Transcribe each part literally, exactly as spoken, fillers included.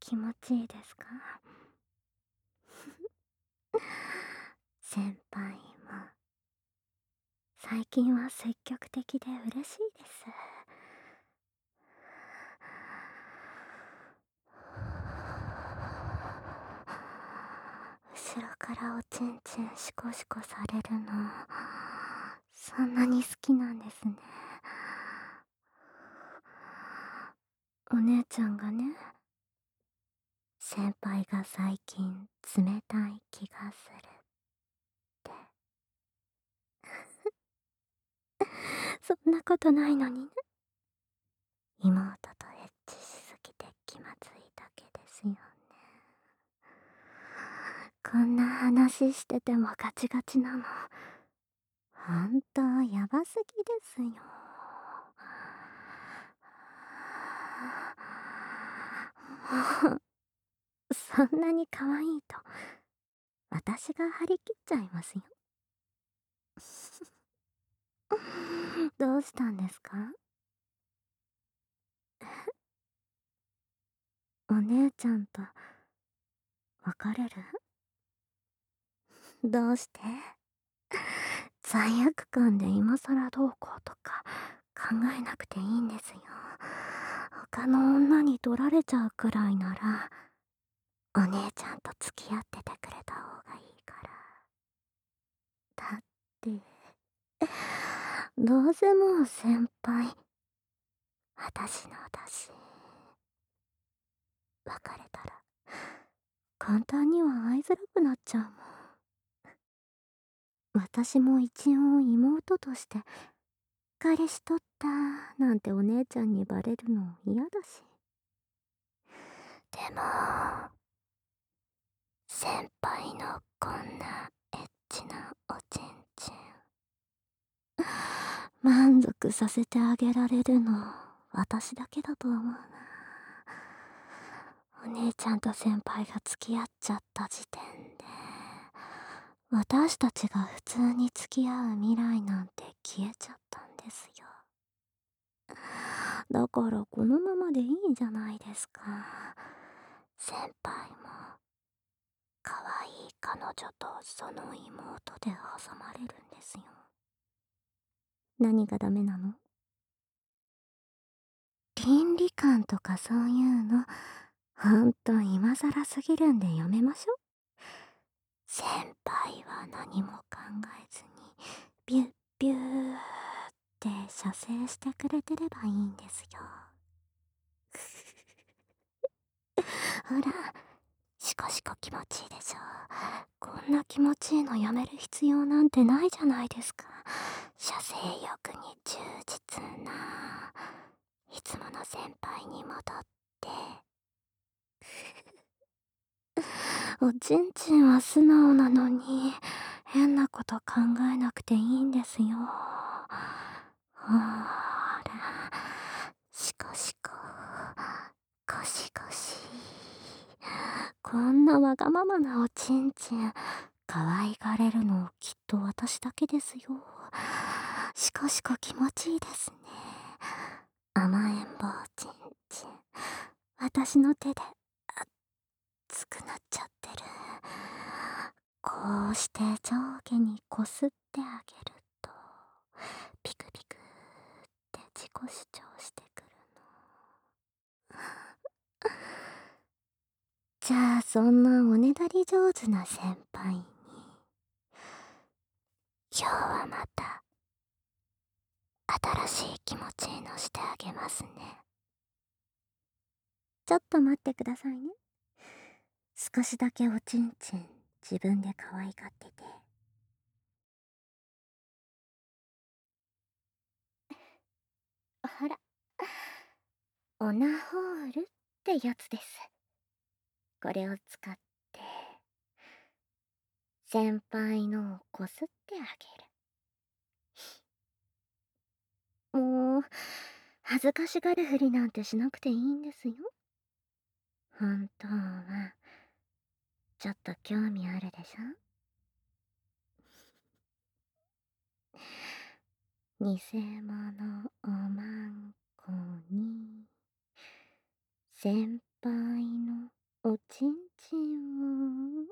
気持ちいいですか？先輩も、最近は積極的で嬉しいです。後ろからおちんちんシコシコされるの、そんなに好きなんですね。お姉ちゃんがね、先輩が最近冷たい気がするって。そんなことないのにね。妹とエッチしすぎて気まずいだけですよね。こんな話しててもガチガチなの、ほんとヤバすぎですよ。もう、そんなに可愛いと私が張り切っちゃいますよ。どうしたんですか？え？お姉ちゃんと別れる？どうして？罪悪感で今更どうこうとか考えなくていいんですよ。他の女に取られちゃうくらいなら、お姉ちゃんと付き合っててくれた方がいいから。だって、どうせもう先輩、私のだし。別れたら、簡単には会いづらくなっちゃうもん。私も一応妹として、彼氏取ったなんてお姉ちゃんにバレるの嫌だし。でも、先輩のこんなエッチなおちんちん、満足させてあげられるの、私だけだと思うな。お姉ちゃんと先輩が付き合っちゃった時点で、私たちが普通に付き合う未来なんて消えちゃったんですよ。だからこのままでいいんじゃないですか。先輩も、可愛い彼女とその妹で挟まれるんですよ。何がダメなの？倫理観とかそういうの、ほんと今更すぎるんでやめましょ。先輩は何も考えずに、ビュッビューって射精してくれてればいいんですよ。ほら、シコシコ気持ちいいでしょ。こんな気持ちいいのやめる必要なんてないじゃないですか。射精欲に忠実な、いつもの先輩に戻って。おちんちんは素直なのに、変なこと考えなくていいんですよ。ほーら、シコシコ、ゴシゴシ。こんなわがままなおちんちん、可愛がれるのきっと私だけですよ。シコシコ気持ちいいですね。甘えん坊ちんちん、私の手で熱くなっちゃってる。こうして上下にこすってあげると、ピクピクって自己主張してくるの。じゃあそんなおねだり上手な先輩に、今日はまた新しい気持ちにのしてあげますね。ちょっと待ってくださいね。少しだけおちんちん自分で可愛がってて。ほら、オナホールってやつです。これを使って先輩のをこすってあげる。もう恥ずかしがるふりなんてしなくていいんですよ。本当はちょっと興味あるでしょ。偽物おまんこに先輩のおちんちんを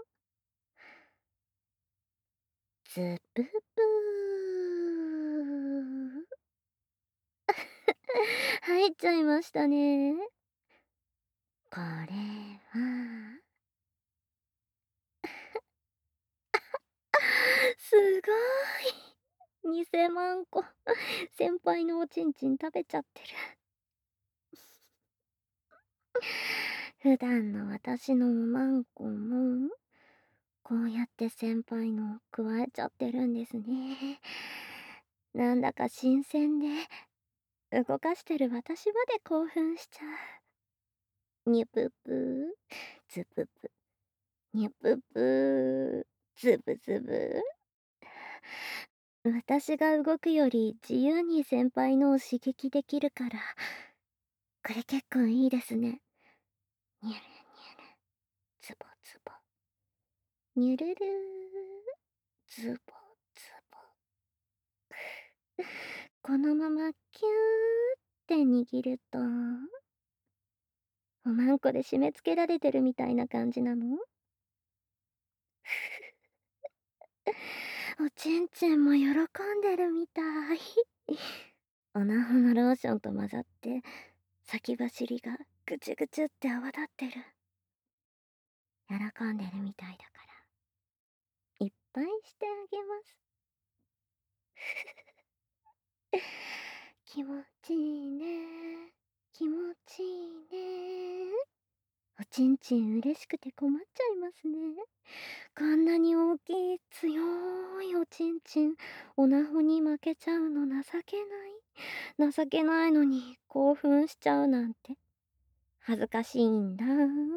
ズププー入っちゃいましたね。これはすごいにせまんこ先輩のおちんちん食べちゃってる。普段の私のおまんこもこうやって先輩のくわえちゃってるんですね。なんだか新鮮で動かしてる私まで興奮しちゃう。にゅぷぷズププにゅぷぷズブズブ。私が動くより自由に先輩のを刺激できるから、これ結構いいですね。にゅるにゅるズボズボにゅるるズボズボこのままキューって握るとおまんこで締め付けられてるみたいな感じなの？おちんちんも喜んでるみたい。おなほのローションと混ざって先走りがぐちゅぐちゅって泡立ってる。喜んでるみたいだからいっぱいしてあげます。気持ちいいね、気持ちいいね。おちんちん嬉しくて困っちゃいますね。こんなに大きい強いおちんちんおなほに負けちゃうの情けない。情けないのに興奮しちゃうなんて恥ずかしいんだ。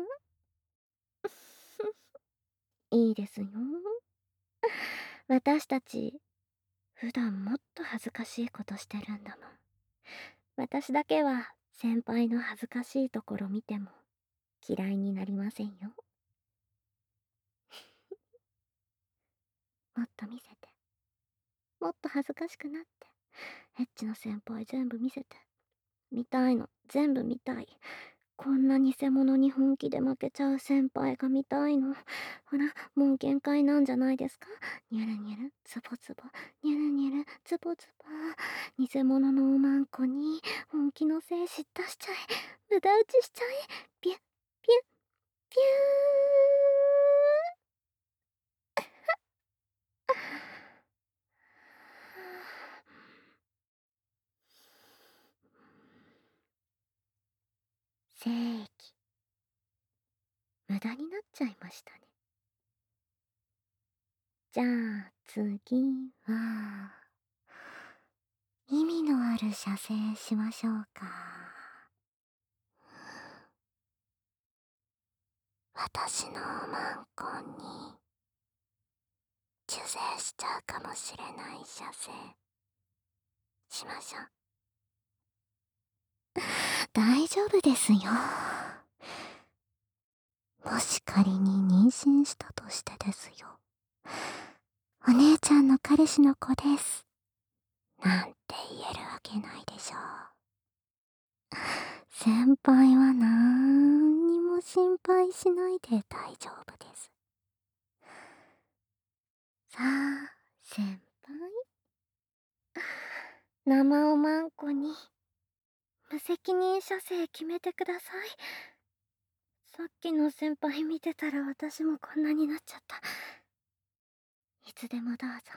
いいですよ。私たち普段もっと恥ずかしいことしてるんだもん。私だけは先輩の恥ずかしいところ見ても嫌いになりませんよ。もっと見せて。もっと恥ずかしくなって。エッチな先輩全部見せて。見たいの。全部見たい。こんな偽物に本気で負けちゃう先輩が見たいの。ほら、もう限界なんじゃないですか？にゅるにゅる、ズボズボ、にゅるにゅる、ズボズボ。偽物のおまんこに本気の精子出しちゃえ。無駄打ちしちゃえ。ピュッ、ピュッ、ピュー。正義。無駄になっちゃいましたね。じゃあ次は意味のある射精しましょうか。私のおまんこに受精しちゃうかもしれない射精しましょう。大丈夫ですよ。もし仮に妊娠したとしてですよ。お姉ちゃんの彼氏の子ですなんて言えるわけないでしょう。先輩はなんにも心配しないで大丈夫です。さあ先輩、生おまんこに無責任射精決めてください。さっきの先輩見てたら私もこんなになっちゃった。いつでもどうぞ。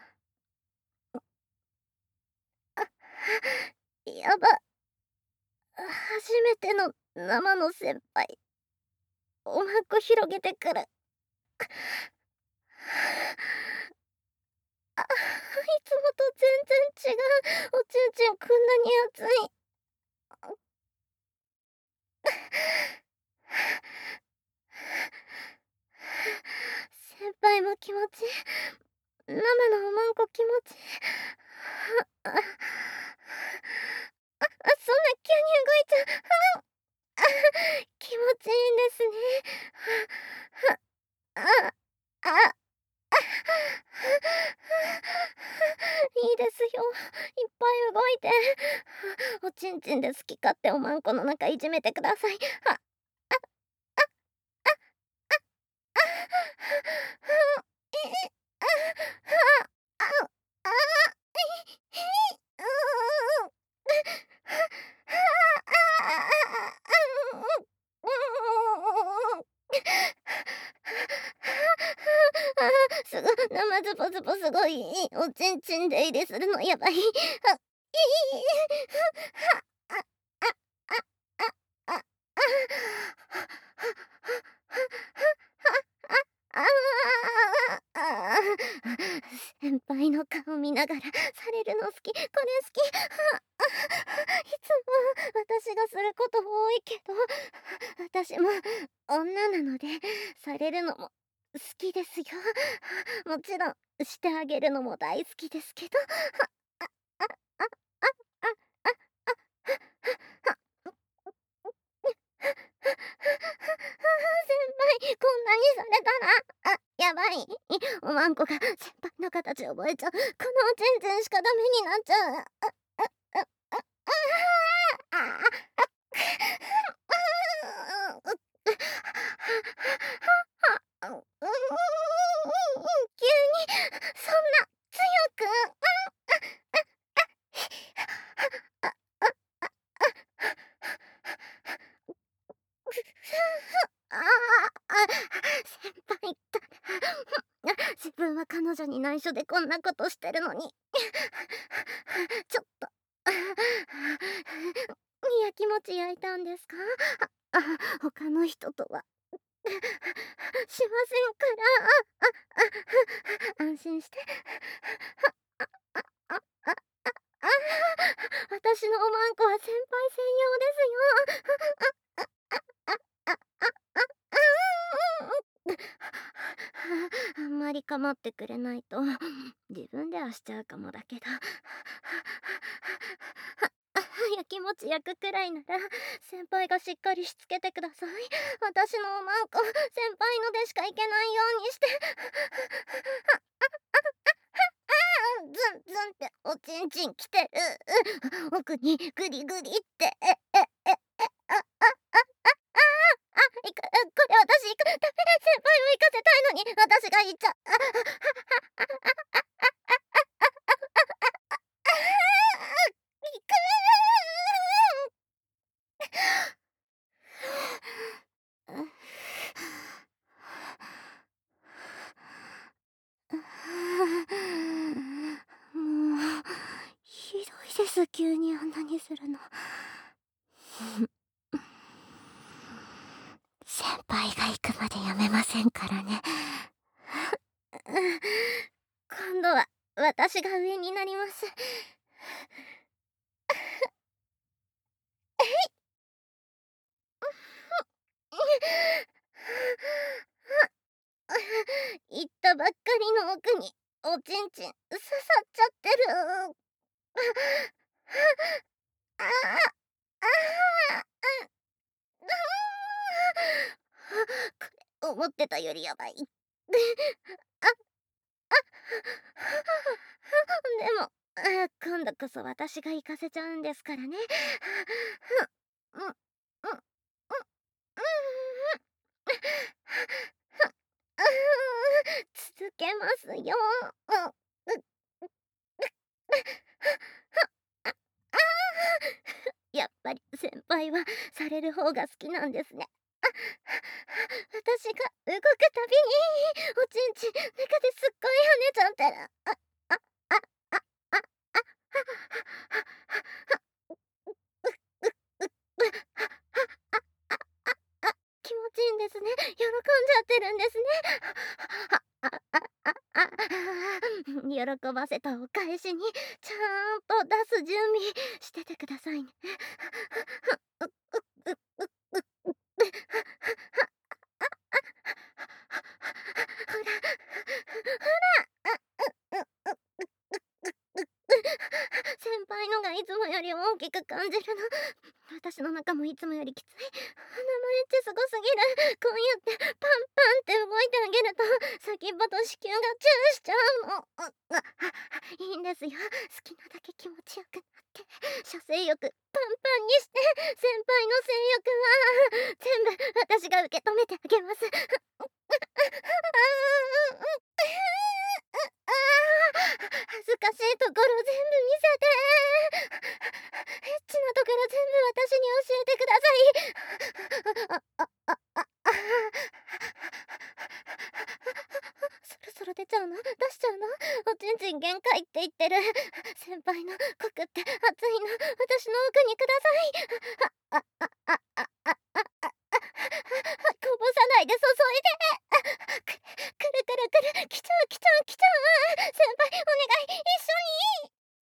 あ、やば。初めての生の先輩。おまんこ広げてくる。あ、いつもと全然違う。おちんちんこんなに熱い。先輩も気持ちいい。生のおまんこ気持ちいい。あ、あ、あ、そんな急に動いちゃう。あ、気持ちいいんですね。あ、あ、いいですよ。いっぱい動いて。おちんちんで好き勝手おまんこの中いじめてください。あ、あ、あ、 すぐ生ズボズボすごいおちんちん出入りするのやばい。あ、いい。あ、あ、あ、あ、あ、あ、ああああ、先輩の顔見ながらされるの好き、これ好き。ああ、いつも私がすること多いけど、私も女なのでされるのも好きですよ。もちろんしてあげるのも大好きですけど。あ、あ、あ、あ、あ、あ、あ、あ、先輩、こんなにされたら、あ、やばい。おまんこが先輩の形覚えちゃう。このおちんちんしかダメになっちゃう。あ、あ、あ、あ、あ、あ、あ、あ、うん、急にそんな強く、あ、あ、あ、あ、あ、先輩ったら、自分は彼女に内緒でこんなことしてるのに、ちょっと、やきもち焼いたんですか？あ、あ、他の人とはしませんから、あ、あ、安心して。あ、あ、あ、あ、あ、私のおまんこは先輩専用ですよ。あ、あ、あ、あ、あんまり構ってくれないと自分ではしちゃうかもだけど、やきもち焼くくらいなら先輩がしっかりしつけてください。私のおまんこ先輩のでしかいけないようにして。ズンズンっておちんちんきてる。奥にグリグリって。え、え、え、え、あ、あ、あ、あ、あ、あ、いく、これ私行く。ダメ、先輩を行かせたいのに私が行っちゃう。あ、あ、あ、あ、あ、行く。もうひどいです、急にあんなにするの。先輩が行くまでやめませんからね。今度は私が上になります。行ったばっかりの奥におちんちん刺さっちゃってる。ああ、ああ、これ思ってたよりやばい。あ、でも、あ、今度こそ私が行かせちゃうんですからね。うん、うん、うん、うん、続けますよ。うん、う、やっぱり先輩はされる方が好きなんですね。あ、私が動くたびにおちんちん中ですっごい跳ねちゃってる。あ、あ、あ、あ、あ、あ、気持ちいいんですね。喜んじゃってるんですね。あ、あ、あ、あ、あ、喜ばせたお返しにちゃんと出す準備しててくださいね。先輩のがいつもより大きく感じるの。私の中もいつもよりきつい。生エッチすごすぎる。こうやってパンパンって動いてあげると先っぽと子宮がチューしちゃうの。あ、あ、いいんですよ。好きなだけ気持ちよくなって射精欲パンパンにして、先輩の性欲は全部私が受け止めてあげます。恥ずかしいところ全部見せて。エッチなところ全部私に教えてください。あ、あ、あ、あ、あ、そろそろ出ちゃうの？ しちゃうの？おちんちん限界って言ってる。先輩の濃くって熱いの、私の奥にください。あ、あ、あ、あ、あ、あ、あ、あ、あ、こぼさないで注いで。く、くるくるくる、来ちゃう来ちゃう来ちゃう。先輩、お願い、一緒に。あ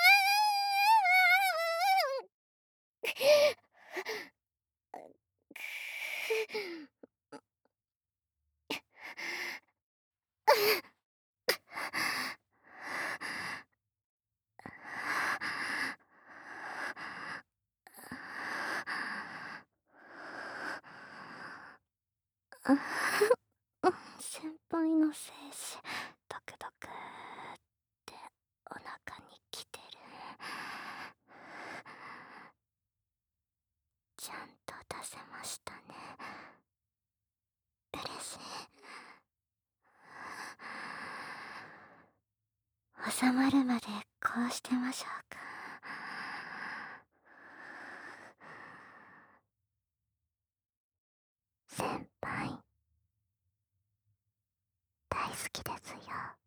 あ。先輩の精子ドクドクってお腹に来てる。ちゃんと出せましたね。嬉しい。収まるまでこうしてましょうか。先輩大好きですよ。